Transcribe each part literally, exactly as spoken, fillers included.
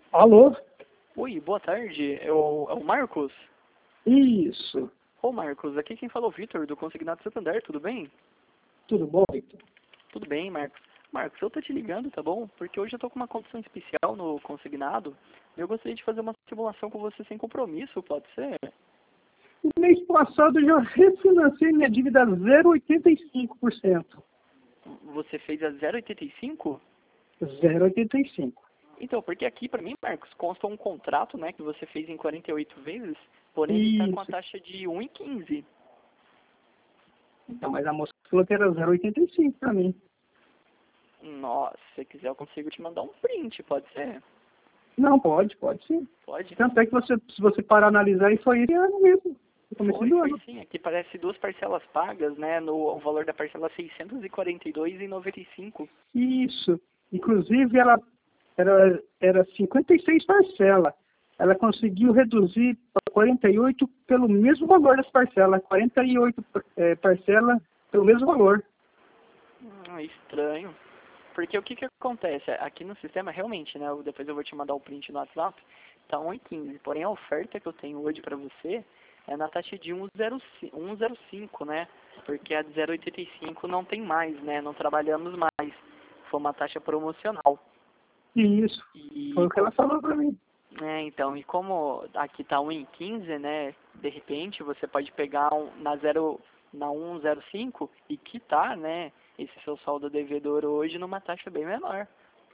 Alô? Oi, boa tarde. É o, é o Marcos? Isso. Ô Marcos, aqui quem fala é o Vitor, do Consignado Santander, tudo bem? Tudo bom, Victor? Tudo bem, Marcos. Marcos, eu tô te ligando, tá bom? Porque hoje eu tô com uma condição especial no Consignado e eu gostaria de fazer uma simulação com você sem compromisso, pode ser? No mês passado eu já refinancei minha dívida a zero vírgula oitenta e cinco por cento. Você fez a zero vírgula oitenta e cinco? zero vírgula oitenta e cinco. Então, porque aqui pra mim, Marcos, consta um contrato, né, que você fez em quarenta e oito vezes, porém ele tá com a Isso. taxa de um vírgula quinze. Então, mas a moça falou que era zero vírgula oitenta e cinco para mim. Nossa, se você quiser eu consigo te mandar um print, pode ser? Não, pode, pode sim. Pode? Tanto é que você, se você parar a analisar, isso foi esse ano mesmo. No começo Foi, do foi ano. sim. Aqui parece duas parcelas pagas, né? No o valor da parcela seiscentos e quarenta e dois reais e noventa e cinco. Isso. Inclusive, ela era, era cinquenta e seis parcelas. Ela conseguiu reduzir para quarenta e oito pelo mesmo valor das parcelas. quarenta e oito é, parcelas pelo mesmo valor. Hum, estranho. Porque o que que acontece? Aqui no sistema, realmente, né? eu- Depois eu vou te mandar o print no WhatsApp. Tá um vírgula quinze. Porém, a oferta que eu tenho hoje pra você é na taxa de um vírgula zero cinco, né? Porque a de zero vírgula oitenta e cinco não tem mais, né? Não trabalhamos mais. Foi uma taxa promocional. Isso. Foi E o que ela falou para mim. É, então, e como aqui tá um vírgula quinze, né, de repente você pode pegar um, na, zero, na um vírgula zero cinco e quitar, né, esse seu saldo devedor hoje numa taxa bem menor,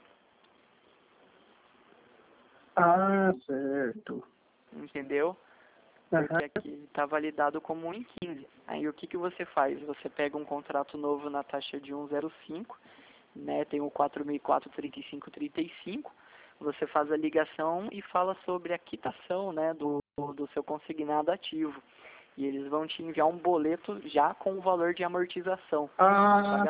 Ah, certo. entendeu? Aham. Porque aqui tá validado como um vírgula quinze. Aí o que que você faz? Você pega um contrato novo na taxa de um vírgula zero cinco, né, tem o quatro mil e quatro, trinta e cinco, trinta e cinco, você faz a ligação e fala sobre a quitação, né, do, do seu consignado ativo. E eles vão te enviar um boleto já com o valor de amortização. Ah,